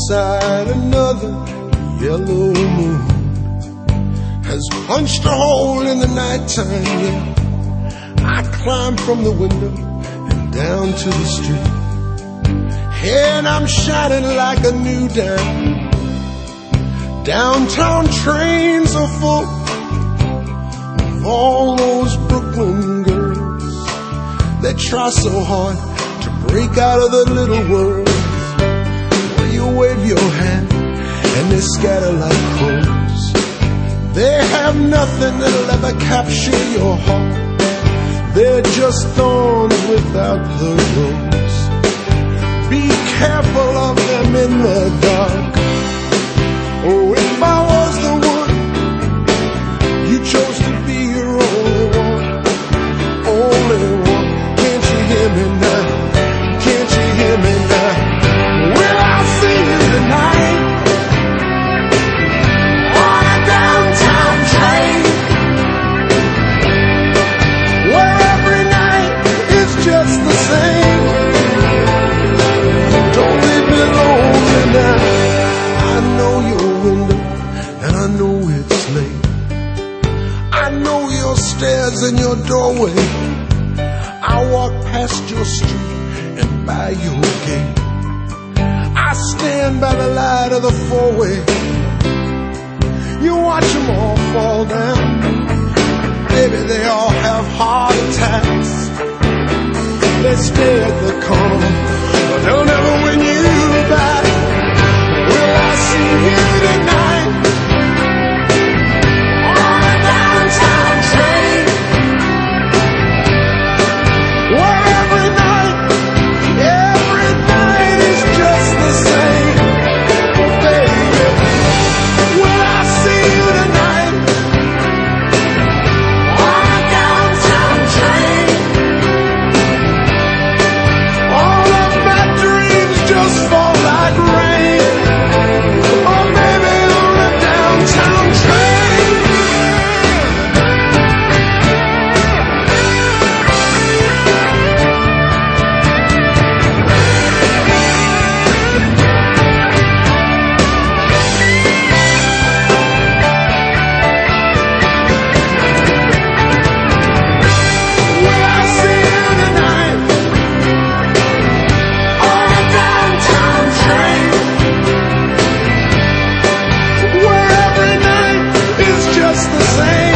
outside, another yellow moon has punched a hole in the nighttime. Yeah, I climb from the window and down to the street, and I'm shining like a new dime. Downtown trains are full of all those Brooklyn girls that try so hard to break out of the little world. Well, you wave your hand and they scatter like crows. They have nothing that'll ever capture your heart. They're just thorns without the rose. Be careful of them in the dark. Oh, if I was the one you chose to be, your only one, only one. Can't you hear me now? Can't you hear me now? Will I see you tonight on a downtown train, where every night is just the same? Don't leave me lonely now. I know your window and I know it's late. I know your stairs and your doorway. I walk past your street and by your gate. I stand by the light of the four-way. You watch them all fall down. Baby, they all have heart attacks. They stay at the corner, but they'll never win you back. Will I see you tonight on a downtown train, where every night is just the same? Oh, baby, will I see you tonight on a downtown train? All of my dreams just fall like rain. Oh, baby, on a downtown train. Will I see you tonight on a downtown train, where every night is just the same?